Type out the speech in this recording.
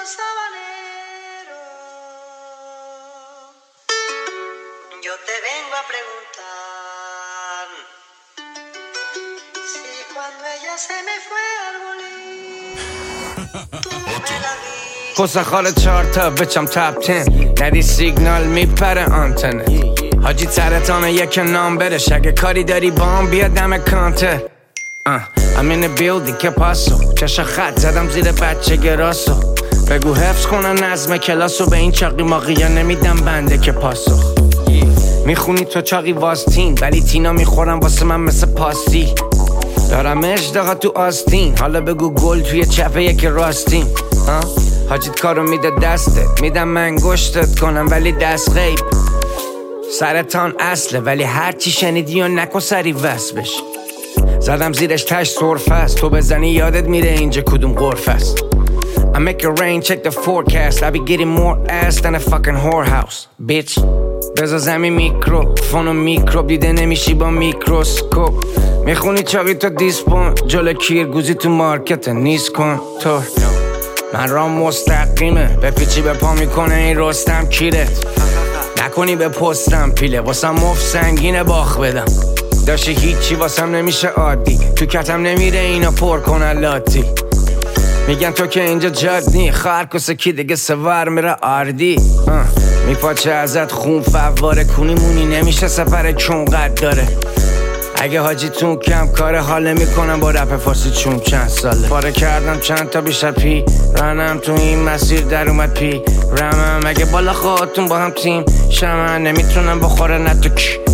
sabanero, yo te vengo a preguntar si cuando ella se me fue al bolín, tú me la diste. پس خال 4 تا بچم تپ 10 ندی سیگنال میپره آنتنه حاجی ترتانه یک نام برش اگه کاری داری بام بیا دم کانتر I'm in the building که پاسو چشا خط زدم زیر بچه گراسو بگو حفظ کنن نظم کلاسو به این چاقی ماقیه نمیدم بنده که پاسو میخونی تو چاقی واستین ولی تینا میخورم واسه من مثل پاستی دارم اشتاقا تو آستین حالا بگو گل توی چپه یک راستین حاجیت کارو میده دستت میدم من گشتت کنم ولی دست غیب سرطان اصله ولی هرچی شنیدی و نکن سری وصل بشی زدم زیرش تش صرف است تو بزنی یادت میره اینجا کدوم غرف است I make it rain check the forecast I be getting more ass than a fucking whorehouse bitch بذار زمین میکروفون و میکروب دیده نمیشی با میکروسکوپ میخونی چاقی تا دیسپون جلو کیرگوزی تو مارکت نیست کن تو من رام مستقیمه به پیچی به پا میکنه این رستم کیرت نکنی به پستم پیله واسم مف سنگینه باخ بدم داشتی هیچی واسم نمیشه عادی تو کتم نمیره اینا پر کنن لاتی میگن تو که اینجا جادنی خرکوسه کی دیگه سوار میره آردی میپاچه ازت خون فواره کنی مونی نمیشه سفر چون قد داره اگه حاجیتون کم کاره حاله میکنم با رپ فارسی چون چند ساله پاره کردم چند تا بیشتر پی رانم تو این مسیر در اومد پی رمم اگه بالا خودتون با هم تیم شمن نمیتونم بخوره نه تو کی